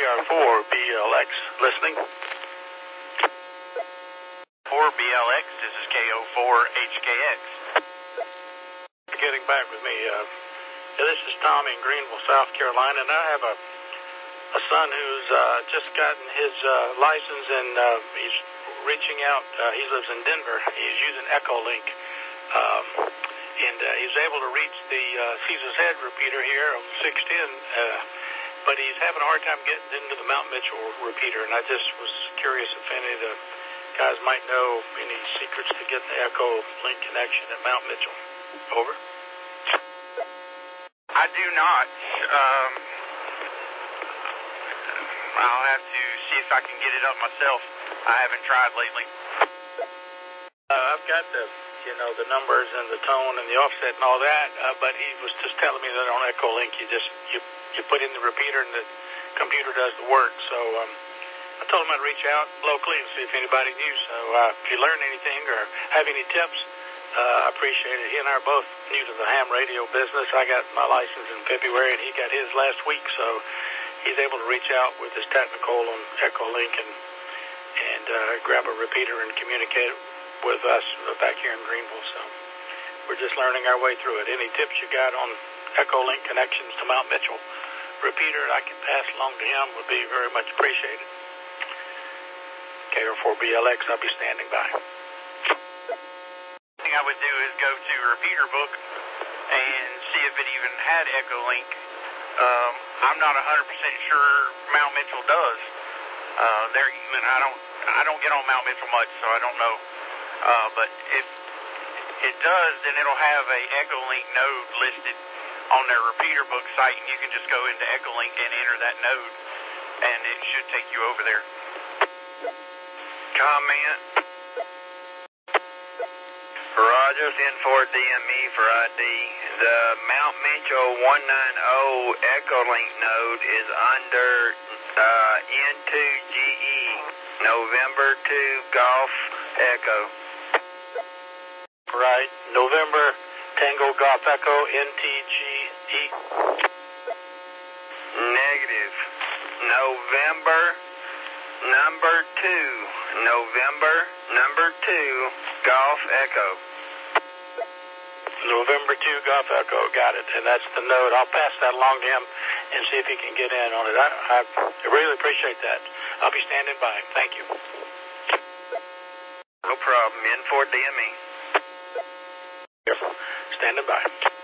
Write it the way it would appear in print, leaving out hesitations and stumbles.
KR4BLX listening. 4BLX, this is KO4HKX. Getting back with me. This is Tommy in Greenville, South Carolina, and I have a son who's just gotten his license, and he's reaching out. He lives in Denver. He's using Echolink, and he's able to reach the Caesar's Head repeater here on 610, but he's having a hard time getting into the Mount Mitchell repeater, and I just was curious if any of the guys might know any secrets to get the Echolink connection at Mount Mitchell. Over. I do not. I'll have to see if I can get it up myself. I haven't tried lately. I've got the numbers and the tone and the offset and all that, but he was just telling me that on Echolink you put in the repeater and the computer does the work. So I told him I'd reach out locally and see if anybody knew. So if you learn anything or have any tips, I appreciate it. He and I are both new to the ham radio business. I got my license in February, and he got his last week, so he's able to reach out with his technical on Echolink and grab a repeater and communicate with us back here in Greenville. So we're just learning our way through it. Any tips you got on Echolink connections to Mount Mitchell repeater I can pass along to him would be very much appreciated. KR4BLX, I'll be standing by. Thing I would do is go to Repeater Book and see if it even had Echolink. I'm not 100% sure Mount Mitchell does. I don't get on Mount Mitchell much, so I don't know. But if it does, then it'll have a Echolink node listed on their Repeater Book site, and you can just go into Echolink and enter that node, and it should take you over there. Comment. Roger, send for DME for ID. The Mount Mitchell 190 Echolink node is under N2GE, November 2 Golf Echo. Right, November Tango Golf Echo, NTGE. Negative. November number 2. November number 2 Golf Echo. November 2 Golf Echo, got it. And that's the node. I'll pass that along to him and see if he can get in on it. I really appreciate that. I'll be standing by. Thank you. No problem. In for DME. Standing by.